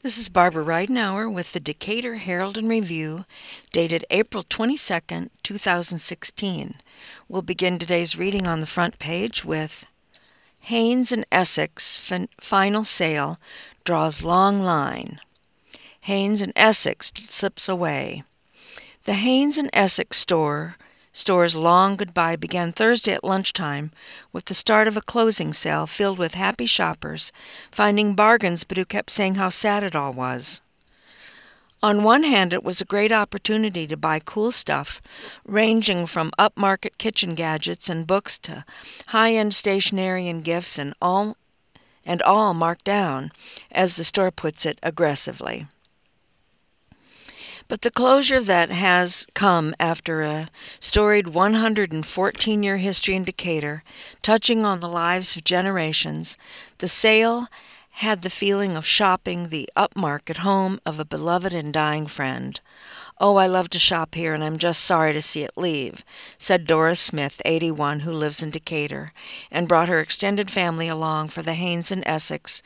This is Barbara Ridenauer with the Decatur Herald and Review, dated April 22nd, 2016. We'll begin today's reading on the front page with Haynes and Essex Final Sale Draws Long Line. Haynes and Essex slips away. The Haynes and Essex store's long goodbye began Thursday at lunchtime with the start of a closing sale filled with happy shoppers, finding bargains but who kept saying how sad it all was. On one hand, it was a great opportunity to buy cool stuff, ranging from upmarket kitchen gadgets and books to high-end stationery and gifts, and all marked down, as the store puts it aggressively. But the closure that has come after a storied 114-year history in Decatur, touching on the lives of generations, the sale had the feeling of shopping the upmarket home of a beloved and dying friend. "Oh, I love to shop here, and I'm just sorry to see it leave," said Doris Smith, 81, who lives in Decatur, and brought her extended family along for the Haynes and Essex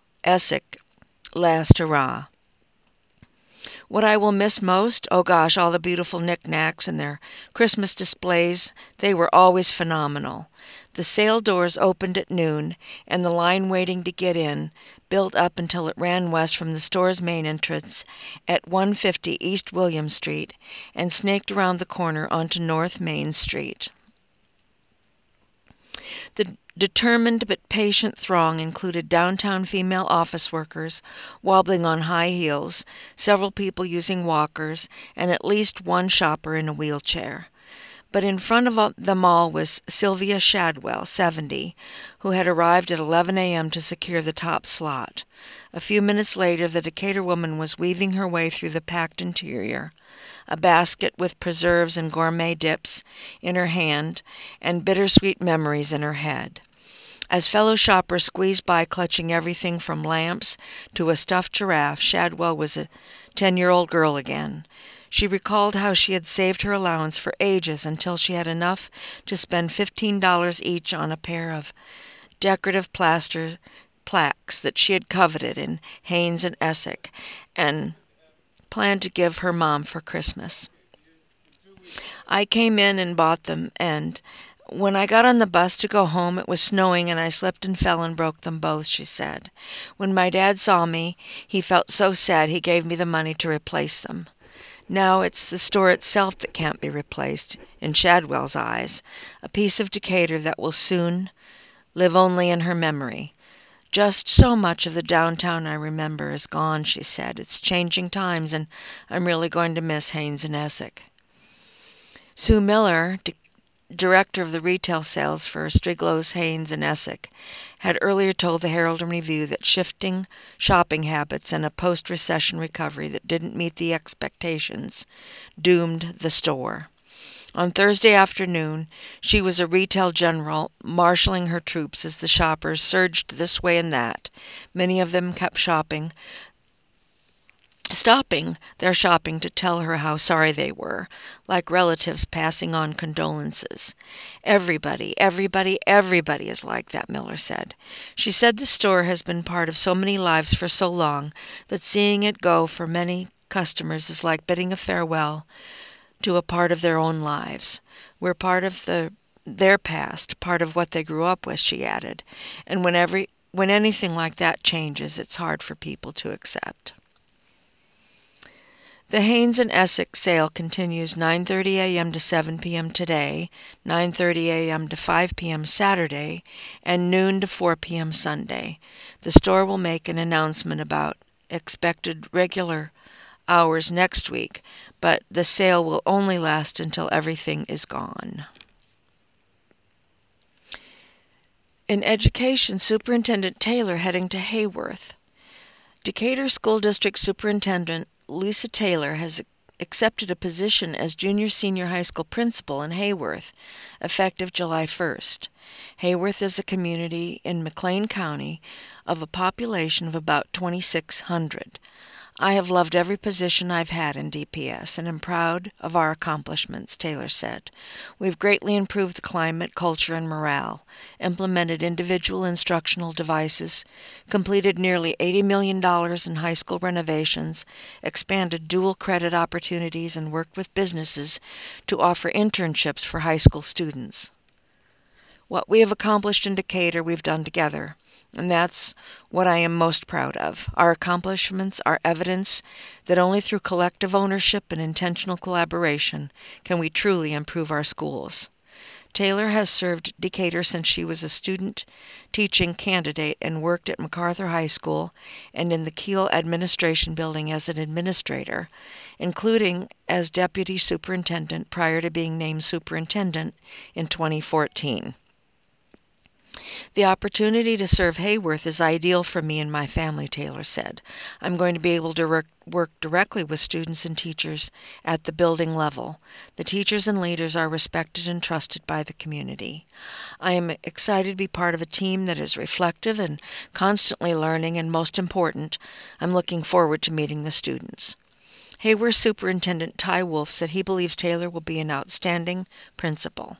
last hurrah. "What I will miss most? Oh gosh, all the beautiful knickknacks and their Christmas displays. They were always phenomenal." The sale doors opened at noon, and the line waiting to get in built up until it ran west from the store's main entrance at 150 East William Street and snaked around the corner onto North Main Street. The determined but patient throng included downtown female office workers wobbling on high heels, several people using walkers, and at least one shopper in a wheelchair. But in front of them all was Sylvia Shadwell, 70, who had arrived at 11 a.m. to secure the top slot. A few minutes later, the Decatur woman was weaving her way through the packed interior, a basket with preserves and gourmet dips in her hand, and bittersweet memories in her head. As fellow shoppers squeezed by clutching everything from lamps to a stuffed giraffe, Shadwell was a 10-year-old girl again. She recalled how she had saved her allowance for ages until she had enough to spend $15 each on a pair of decorative plaster plaques that she had coveted in Haynes and Essex and planned to give her mom for Christmas. "I came in and bought them, and when I got on the bus to go home, it was snowing and I slipped and fell and broke them both," she said. "When my dad saw me, he felt so sad he gave me the money to replace them." Now it's the store itself that can't be replaced, in Shadwell's eyes, a piece of Decatur that will soon live only in her memory. "Just so much of the downtown I remember is gone," she said. "It's changing times, and I'm really going to miss Haynes and Essex." Sue Miller, director of the retail sales for Striglo's Haynes and Essex, had earlier told the Herald and Review that shifting shopping habits and a post-recession recovery that didn't meet the expectations doomed the store. On Thursday afternoon, she was a retail general, marshaling her troops as the shoppers surged this way and that. Many of them kept stopping their shopping to tell her how sorry they were, like relatives passing on condolences. Everybody is like that," Miller said. She said the store has been part of so many lives for so long that seeing it go for many customers is like bidding a farewell to a part of their own lives. "We're part of their past, part of what they grew up with," she added. "And when anything like that changes, it's hard for people to accept." The Haynes and Essex sale continues 9:30 a.m. to 7 p.m. today, 9:30 a.m. to 5 p.m. Saturday, and noon to 4 p.m. Sunday. The store will make an announcement about expected regular hours next week, but the sale will only last until everything is gone. In education, Superintendent Taylor heading to Hayworth. Decatur School District Superintendent Lisa Taylor has accepted a position as junior-senior high school principal in Hayworth, effective July 1st. Hayworth is a community in McLean County of a population of about 2,600. I have loved every position I've had in DPS and am proud of our accomplishments, Taylor said. We've greatly improved the climate, culture, and morale, implemented individual instructional devices, completed nearly $80 million in high school renovations, expanded dual credit opportunities, and worked with businesses to offer internships for high school students. What we have accomplished in Decatur, we've done together. And that's what I am most proud of. Our accomplishments are evidence that only through collective ownership and intentional collaboration can we truly improve our schools. Taylor has served Decatur since she was a student teaching candidate and worked at MacArthur High School and in the Kiel Administration Building as an administrator, including as deputy superintendent prior to being named superintendent in 2014. The opportunity to serve Hayworth is ideal for me and my family, Taylor said. I'm going to be able to work directly with students and teachers at the building level. The teachers and leaders are respected and trusted by the community. I am excited to be part of a team that is reflective and constantly learning, and most important, I'm looking forward to meeting the students. Hayworth Superintendent Ty Wolf said he believes Taylor will be an outstanding principal.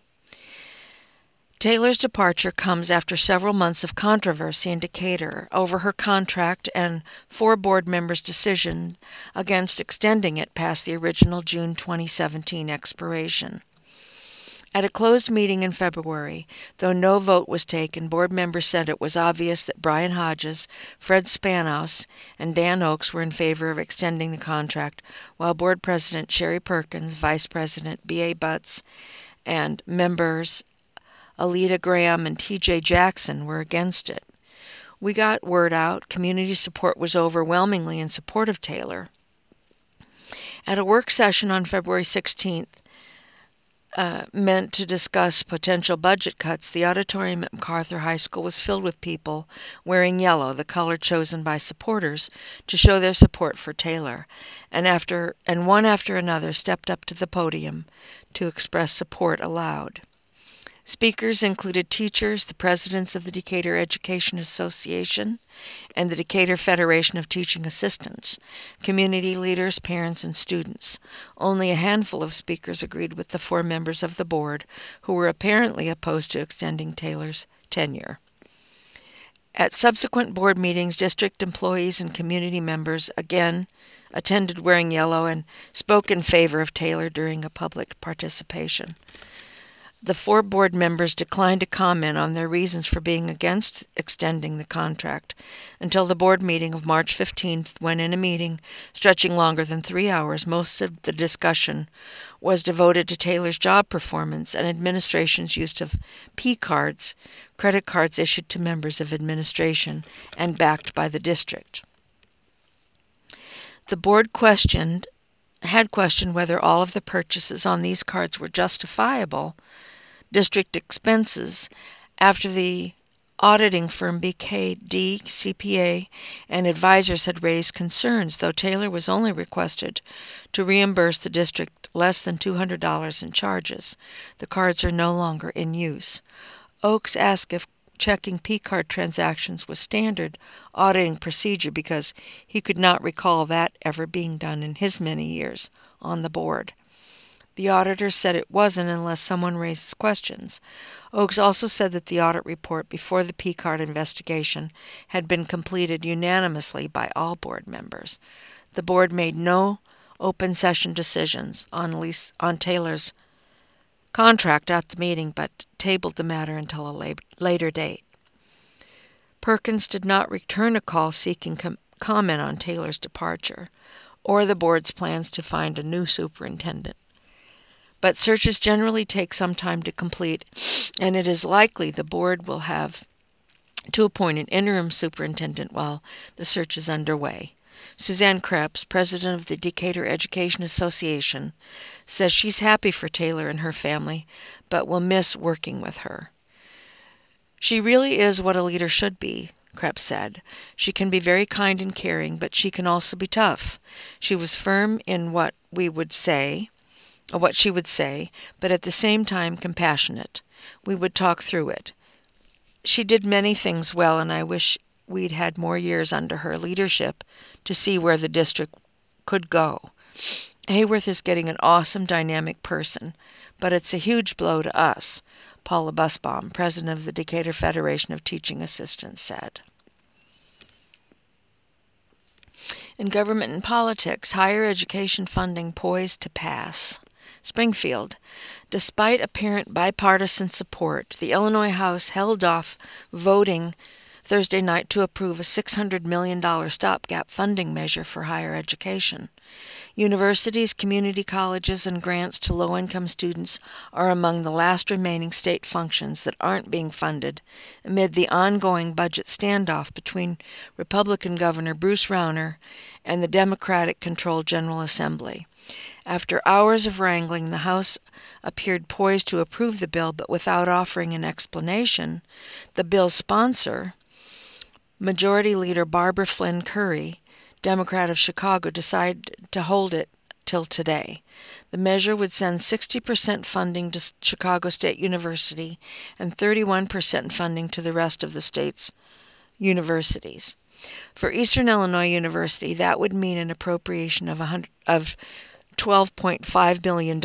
Taylor's departure comes after several months of controversy in Decatur over her contract and 4 board members' decision against extending it past the original June 2017 expiration. At a closed meeting in February, though no vote was taken, board members said it was obvious that Brian Hodges, Fred Spanos, and Dan Oakes were in favor of extending the contract, while Board President Sherry Perkins, Vice President B.A. Butts, and members Alita Graham and T.J. Jackson were against it. We got word out. Community support was overwhelmingly in support of Taylor. At a work session on February 16th, meant to discuss potential budget cuts, the auditorium at MacArthur High School was filled with people wearing yellow, the color chosen by supporters to show their support for Taylor, and one after another stepped up to the podium to express support aloud. Speakers included teachers, the presidents of the Decatur Education Association, and the Decatur Federation of Teaching Assistants, community leaders, parents, and students. Only a handful of speakers agreed with the 4 members of the board who were apparently opposed to extending Taylor's tenure. At subsequent board meetings, district employees and community members again attended wearing yellow and spoke in favor of Taylor during a public participation. The 4 board members declined to comment on their reasons for being against extending the contract until the board meeting of March 15th, when in a meeting stretching longer than 3 hours, most of the discussion was devoted to Taylor's job performance and administration's use of P-cards, credit cards issued to members of administration and backed by the district. The board had questioned whether all of the purchases on these cards were justifiable district expenses after the auditing firm BKD CPA and advisors had raised concerns, though Taylor was only requested to reimburse the district less than $200 in charges. The cards are no longer in use. Oakes asked if checking P-card transactions was standard auditing procedure because he could not recall that ever being done in his many years on the board. The auditor said it wasn't unless someone raises questions. Oakes also said that the audit report before the P-card investigation had been completed unanimously by all board members. The board made no open session decisions on Taylor's contract at the meeting, but tabled the matter until a later date. Perkins did not return a call seeking comment on Taylor's departure or the board's plans to find a new superintendent. But searches generally take some time to complete, and it is likely the board will have to appoint an interim superintendent while the search is underway. Suzanne Krebs, president of the Decatur Education Association, says she's happy for Taylor and her family, but will miss working with her. She really is what a leader should be, Krebs said. She can be very kind and caring, but she can also be tough. She was firm in what she would say, but at the same time compassionate. We would talk through it. She did many things well, and I wish we'd had more years under her leadership to see where the district could go. Hayworth is getting an awesome, dynamic person, but it's a huge blow to us, Paula Busbaum, president of the Decatur Federation of Teaching Assistants, said. In government and politics, higher education funding poised to pass. Springfield. Despite apparent bipartisan support, the Illinois House held off voting Thursday night to approve a $600 million stopgap funding measure for higher education. Universities, community colleges, and grants to low-income students are among the last remaining state functions that aren't being funded amid the ongoing budget standoff between Republican Governor Bruce Rauner and the Democratic-controlled General Assembly. After hours of wrangling, the House appeared poised to approve the bill, but without offering an explanation. The bill's sponsor, Majority Leader Barbara Flynn Curry, Democrat of Chicago, decided to hold it till today. The measure would send 60% funding to Chicago State University and 31% funding to the rest of the state's universities. For Eastern Illinois University, that would mean an appropriation of $12.5 million.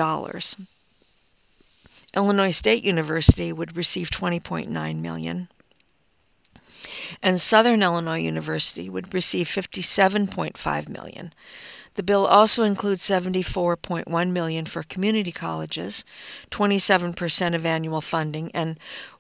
Illinois State University would receive $20.9 million. And Southern Illinois University would receive $57.5 million. The bill also includes $74.1 million for community colleges, 27% of annual funding, and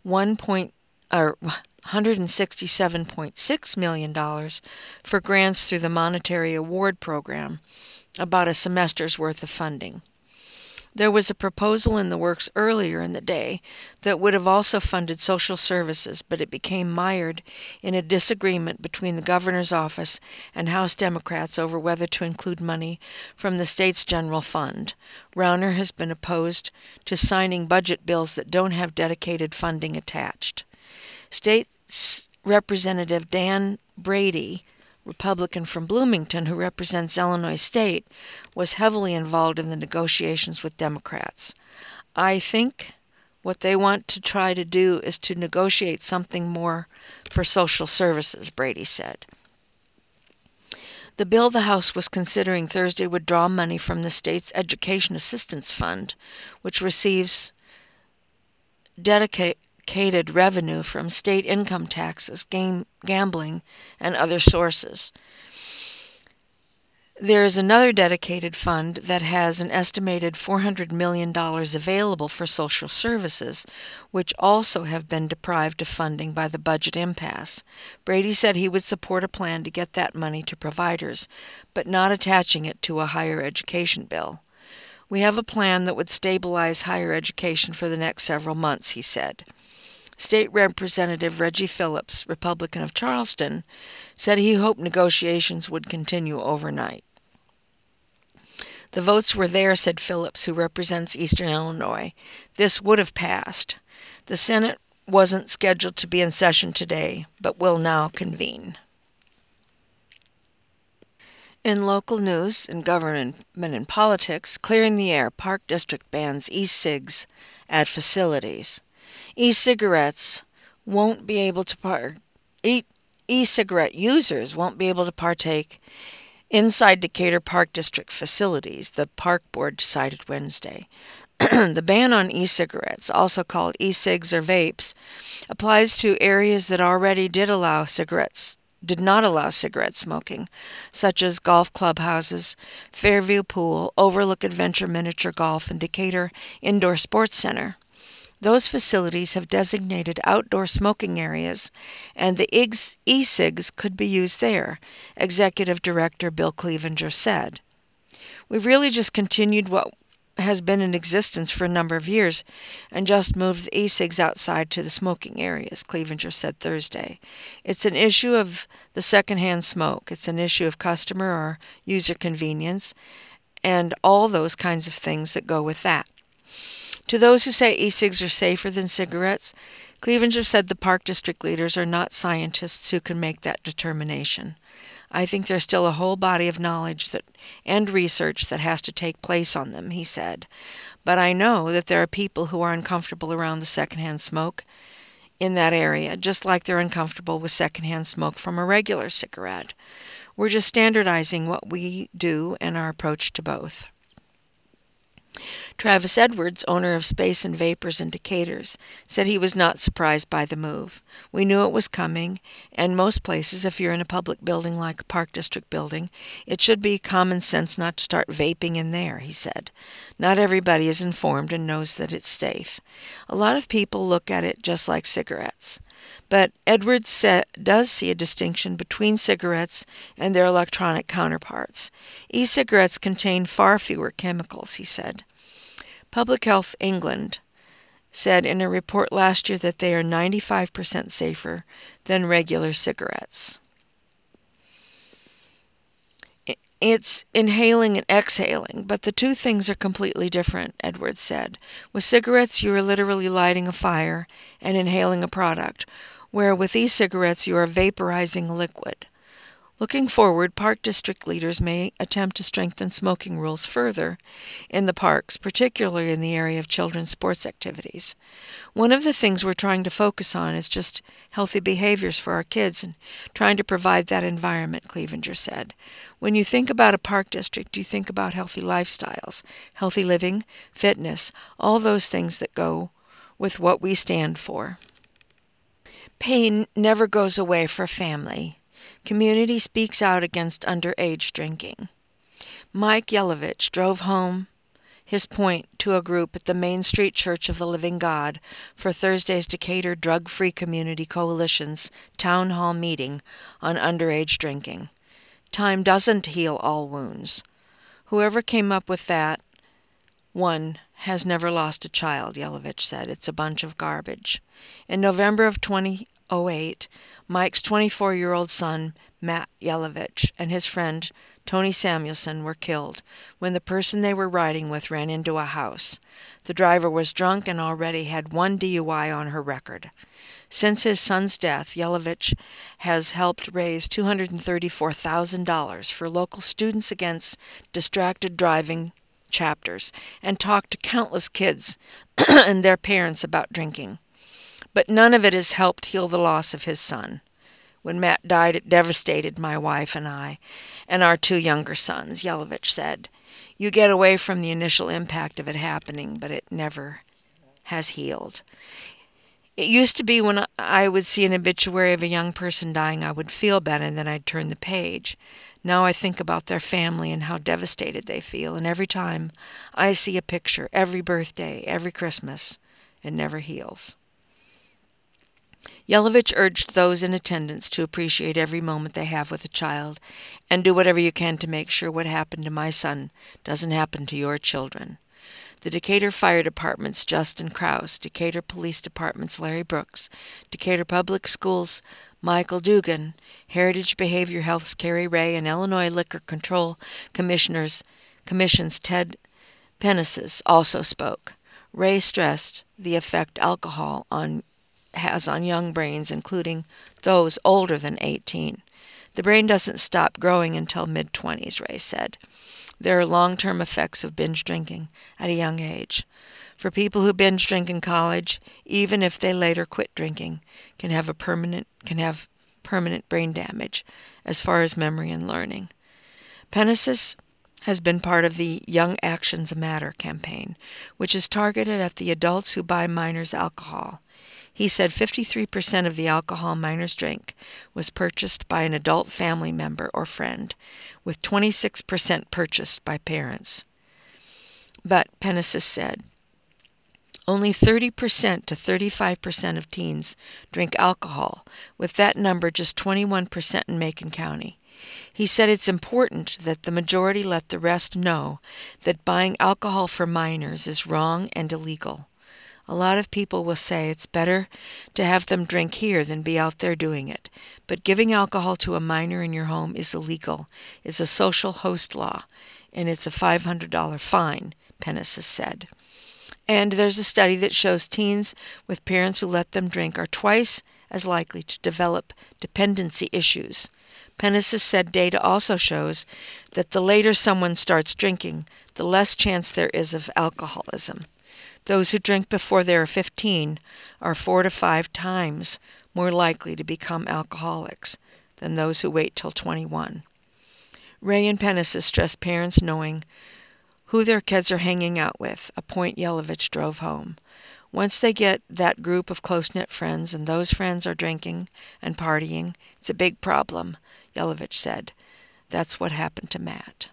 $167.6 million for grants through the Monetary Award Program, about a semester's worth of funding. There was a proposal in the works earlier in the day that would have also funded social services, but it became mired in a disagreement between the governor's office and House Democrats over whether to include money from the state's general fund. Rauner has been opposed to signing budget bills that don't have dedicated funding attached. State Representative Dan Brady, Republican from Bloomington, who represents Illinois State, was heavily involved in the negotiations with Democrats. I think what they want to try to do is to negotiate something more for social services, Brady said. The bill the House was considering Thursday would draw money from the state's Education Assistance Fund, which receives dedicated revenue from state income taxes, gambling, and other sources. There is another dedicated fund that has an estimated $400 million available for social services, which also have been deprived of funding by the budget impasse. Brady said he would support a plan to get that money to providers, but not attaching it to a higher education bill. We have a plan that would stabilize higher education for the next several months, he said. State Representative Reggie Phillips, Republican of Charleston, said he hoped negotiations would continue overnight. The votes were there, said Phillips, who represents Eastern Illinois. This would have passed. The Senate wasn't scheduled to be in session today, but will now convene. In local news, in government and politics, clearing the air, Park District bans e-cigs at facilities. E-cigarette users won't be able to partake inside Decatur Park District facilities, the Park Board decided Wednesday. The ban on e-cigarettes, also called e-cigs or vapes, applies to areas that already did not allow cigarette smoking, such as golf clubhouses, Fairview Pool, Overlook Adventure Miniature Golf, and Decatur Indoor Sports Center. Those facilities have designated outdoor smoking areas, and the e-cigs could be used there, Executive Director Bill Clevenger said. We've really just continued what has been in existence for a number of years and just moved the e-cigs outside to the smoking areas, Clevenger said Thursday. It's an issue of the secondhand smoke. It's an issue of customer or user convenience and all those kinds of things that go with that. To those who say e-cigs are safer than cigarettes, Clevenger said the Park District leaders are not scientists who can make that determination. I think there's still a whole body of knowledge and research that has to take place on them, he said. But I know that there are people who are uncomfortable around the secondhand smoke, in that area, just like they're uncomfortable with secondhand smoke from a regular cigarette. We're just standardizing what we do and our approach to both. Travis Edwards, owner of Space and Vapors in Decatur, said he was not surprised by the move. We knew it was coming, and most places, if you're in a public building like a Park District building, it should be common sense not to start vaping in there, he said. Not everybody is informed and knows that it's safe. A lot of people look at it just like cigarettes. But Edwards does see a distinction between cigarettes and their electronic counterparts. E-cigarettes contain far fewer chemicals, he said. Public Health England said in a report last year that they are 95% safer than regular cigarettes. It's inhaling and exhaling, but the two things are completely different, Edwards said. With cigarettes, you are literally lighting a fire and inhaling a product, where with e-cigarettes, you are vaporizing a liquid. Looking forward, Park District leaders may attempt to strengthen smoking rules further in the parks, particularly in the area of children's sports activities. One of the things we're trying to focus on is just healthy behaviors for our kids and trying to provide that environment, Clevenger said. When you think about a park district, you think about healthy lifestyles, healthy living, fitness, all those things that go with what we stand for. Pain never goes away for family. Community speaks out against underage drinking. Mike Yelovich drove home his point to a group at the Main Street Church of the Living God for Thursday's Decatur Drug-Free Community Coalition's town hall meeting on underage drinking. Time doesn't heal all wounds. Whoever came up with that one has never lost a child, Yelovich said. It's a bunch of garbage. In November of 2008, Mike's 24-year-old son, Matt Yelovich, and his friend, Tony Samuelson, were killed when the person they were riding with ran into a house. The driver was drunk and already had one DUI on her record. Since his son's death, Yelovich has helped raise $234,000 for local Students Against Distracted Driving chapters and talked to countless kids and their parents about drinking. But none of it has helped heal the loss of his son. When Matt died, it devastated my wife and I, and our two younger sons, Yelovich said. You get away from the initial impact of it happening, but it never has healed. It used to be when I would see an obituary of a young person dying, I would feel bad and then I'd turn the page. Now I think about their family and how devastated they feel, and every time I see a picture, every birthday, every Christmas, it never heals. Yelovich urged those in attendance to appreciate every moment they have with a child and do whatever you can to make sure what happened to my son doesn't happen to your children. The Decatur Fire Department's Justin Krause, Decatur Police Department's Larry Brooks, Decatur Public Schools' Michael Dugan, Heritage Behavior Health's Carrie Ray, and Illinois Liquor Control Commission's Ted Pennesis also spoke. Ray stressed the effect alcohol has on young brains, including those older than 18. The brain doesn't stop growing until mid-20s, Ray said. There are long-term effects of binge drinking at a young age. For people who binge drink in college, even if they later quit drinking, can have permanent brain damage as far as memory and learning. Pennesis has been part of the Young Actions Matter campaign, which is targeted at the adults who buy minors alcohol. He said 53% of the alcohol minors drank was purchased by an adult family member or friend, with 26% purchased by parents. But, Pennesis said, only 30% to 35% of teens drink alcohol, with that number just 21% in Macon County. He said it's important that the majority let the rest know that buying alcohol for minors is wrong and illegal. A lot of people will say it's better to have them drink here than be out there doing it. But giving alcohol to a minor in your home is illegal. It's a social host law, and it's a $500 fine, Pennesis said. And there's a study that shows teens with parents who let them drink are twice as likely to develop dependency issues. Pennesis said data also shows that the later someone starts drinking, the less chance there is of alcoholism. Those who drink before they are 15 are 4 to 5 times more likely to become alcoholics than those who wait till 21. Ray and Penesis stress parents knowing who their kids are hanging out with, a point Yelovich drove home. Once they get that group of close-knit friends and those friends are drinking and partying, it's a big problem, Yelovich said. That's what happened to Matt.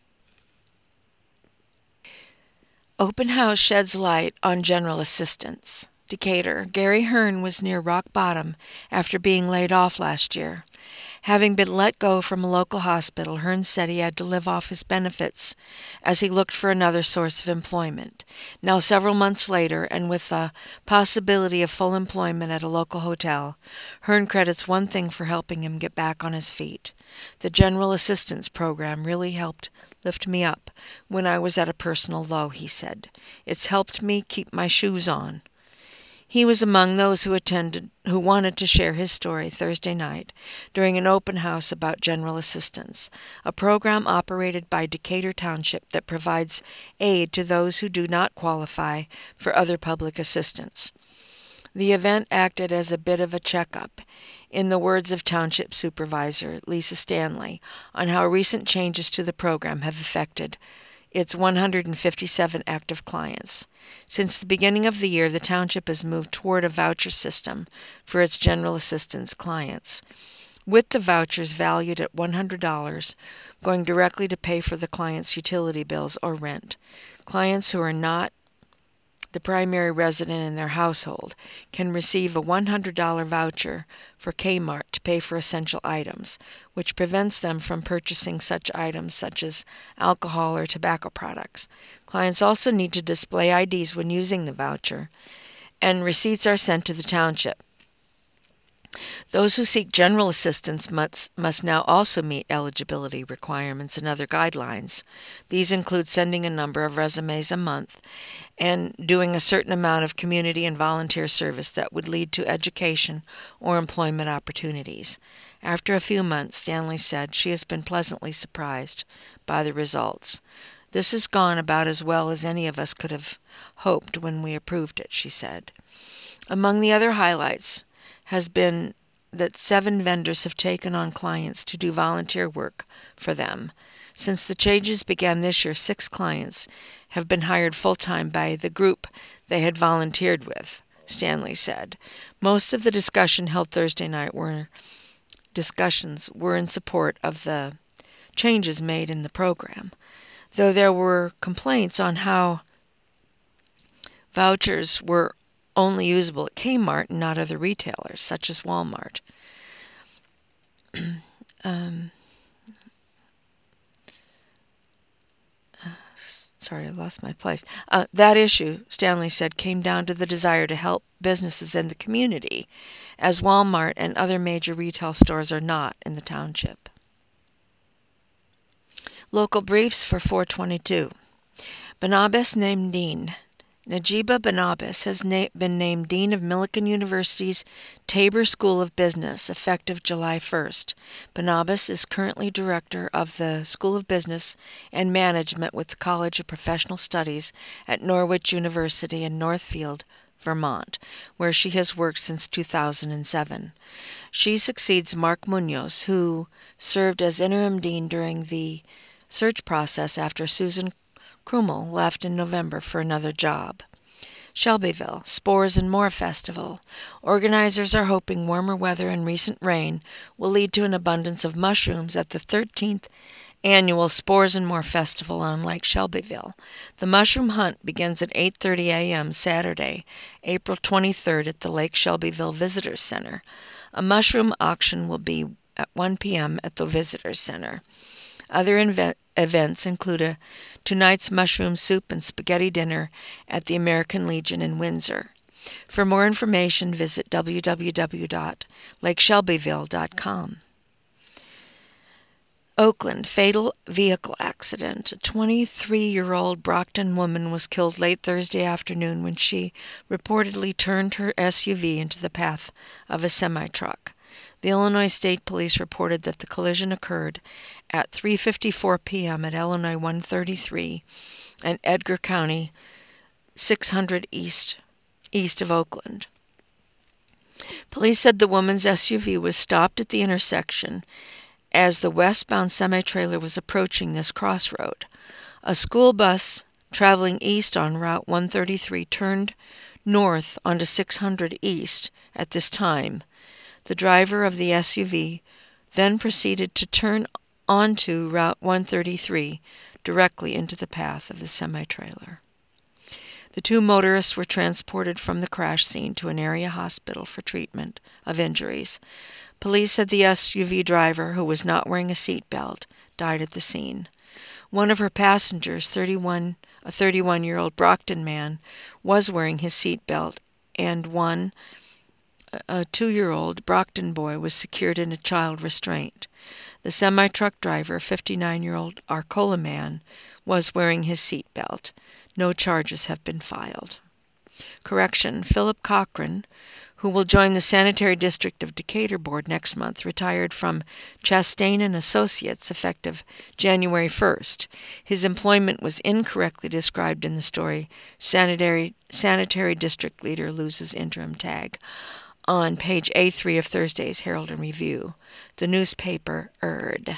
Open house sheds light on general assistance. Decatur. Gary Hearn was near rock bottom after being laid off last year. Having been let go from a local hospital, Hearn said he had to live off his benefits as he looked for another source of employment. Now, several months later, and with the possibility of full employment at a local hotel, Hearn credits one thing for helping him get back on his feet. The General Assistance Program really helped lift me up when I was at a personal low, he said. It's helped me keep my shoes on. He was among those who wanted to share his story Thursday night during an open house about General Assistance, a program operated by Decatur Township that provides aid to those who do not qualify for other public assistance. The event acted as a bit of a checkup, in the words of Township Supervisor Lisa Stanley, on how recent changes to the program have affected its 157 active clients. Since the beginning of the year, the township has moved toward a voucher system for its general assistance clients, with the vouchers valued at $100 going directly to pay for the client's utility bills or rent. Clients who are not the primary resident in their household can receive a $100 voucher for Kmart to pay for essential items, which prevents them from purchasing such items such as alcohol or tobacco products. Clients also need to display IDs when using the voucher, and receipts are sent to the township. Those who seek general assistance must now also meet eligibility requirements and other guidelines. These include sending a number of resumes a month and doing a certain amount of community and volunteer service that would lead to education or employment opportunities. After a few months, Stanley said she has been pleasantly surprised by the results. This has gone about as well as any of us could have hoped when we approved it, she said. Among the other highlights has been that 7 vendors have taken on clients to do volunteer work for them. Since the changes began this year, 6 clients have been hired full-time by the group they had volunteered with, Stanley said. Most of the discussion held Thursday night were in support of the changes made in the program, though there were complaints on how vouchers were only usable at Kmart and not other retailers, such as Walmart. Sorry, I lost my place. That issue, Stanley said, came down to the desire to help businesses in the community, as Walmart and other major retail stores are not in the township. Local briefs for 422. Banabas named dean. Najiba Banabas has been named Dean of Millikan University's Tabor School of Business, effective July 1st. Banabas is currently Director of the School of Business and Management with the College of Professional Studies at Norwich University in Northfield, Vermont, where she has worked since 2007. She succeeds Mark Munoz, who served as interim dean during the search process after Susan Krummel left in November for another job. Shelbyville, Spores and More Festival. Organizers are hoping warmer weather and recent rain will lead to an abundance of mushrooms at the 13th annual Spores and More Festival on Lake Shelbyville. The mushroom hunt begins at 8:30 a.m. Saturday, April 23rd at the Lake Shelbyville Visitors Center. A mushroom auction will be at 1 p.m. at the Visitors Center. Other events include tonight's mushroom soup and spaghetti dinner at the American Legion in Windsor. For more information, visit www.lakeshelbyville.com. Oakland, fatal vehicle accident. A 23-year-old Brockton woman was killed late Thursday afternoon when she reportedly turned her SUV into the path of a semi-truck. The Illinois State Police reported that the collision occurred at 3:54 p.m. at Illinois 133 and Edgar County 600 east of Oakland. Police said the woman's SUV was stopped at the intersection as the westbound semi-trailer was approaching this crossroad. A school bus traveling east on Route 133 turned north onto 600 East at this time. The driver of the SUV then proceeded to turn onto Route 133 directly into the path of the semi-trailer. The two motorists were transported from the crash scene to an area hospital for treatment of injuries. Police said the SUV driver, who was not wearing a seat belt, died at the scene. One of her passengers, a 31-year-old Brockton man, was wearing his seat belt, and a 2-year-old Brockton boy, was secured in a child restraint. The semi-truck driver, 59-year-old Arcola man, was wearing his seat belt. No charges have been filed. Correction, Philip Cochran, who will join the Sanitary District of Decatur Board next month, retired from Chastain and Associates effective January 1st. His employment was incorrectly described in the story Sanitary District Leader Loses Interim Tag on page A3 of Thursday's Herald and Review. The newspaper erred.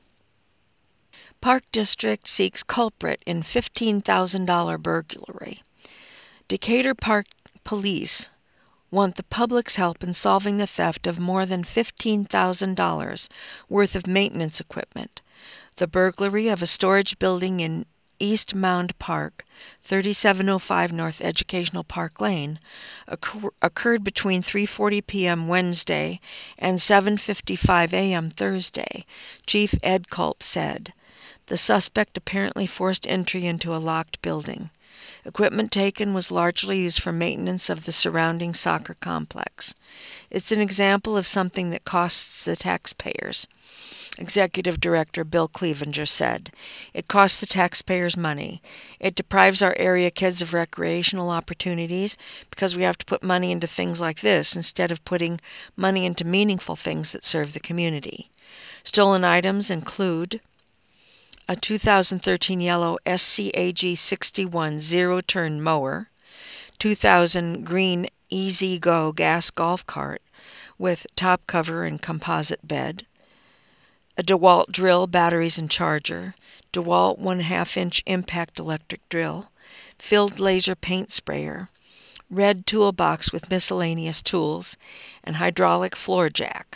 Park District seeks culprit in $15,000 burglary. Decatur Park Police want the public's help in solving the theft of more than $15,000 worth of maintenance equipment. The burglary of a storage building in East Mound Park, 3705 North Educational Park Lane, occurred between 3:40 p.m. Wednesday and 7:55 a.m. Thursday, Chief Ed Culp said. The suspect apparently forced entry into a locked building. Equipment taken was largely used for maintenance of the surrounding soccer complex. It's an example of something that costs the taxpayers, Executive Director Bill Clevenger said. It costs the taxpayers money. It deprives our area kids of recreational opportunities because we have to put money into things like this instead of putting money into meaningful things that serve the community. Stolen items include a 2013 yellow SCAG 61 zero-turn mower, 2000 green EZ-Go gas golf cart with top cover and composite bed, a DeWalt drill, batteries and charger, DeWalt 1/2-inch impact electric drill, filled laser paint sprayer, red toolbox with miscellaneous tools, and hydraulic floor jack.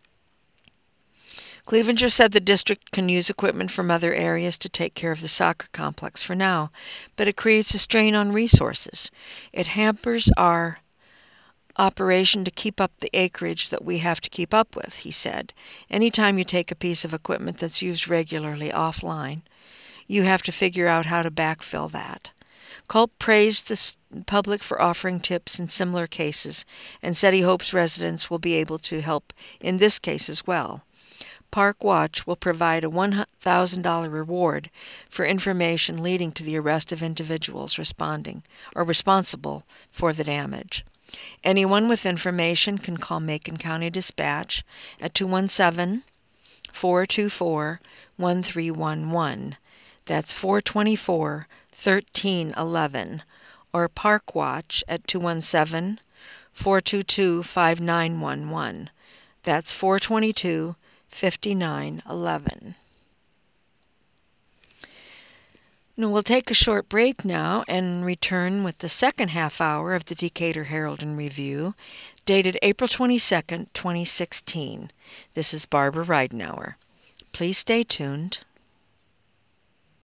Clevenger said the district can use equipment from other areas to take care of the soccer complex for now, but it creates a strain on resources. It hampers our operation to keep up the acreage that we have to keep up with, he said. Anytime you take a piece of equipment that's used regularly offline, you have to figure out how to backfill that. Culp praised the public for offering tips in similar cases and said he hopes residents will be able to help in this case as well. Park Watch will provide a $1,000 reward for information leading to the arrest of individuals responsible for the damage. Anyone with information can call Macon County Dispatch at 217-424-1311. That's 424-1311. Or Park Watch at 217-422-5911. That's 422-5911. Now we'll take a short break now and return with the second half hour of the Decatur Herald and Review, dated April 22nd, 2016. This is Barbara Ridenour. Please stay tuned.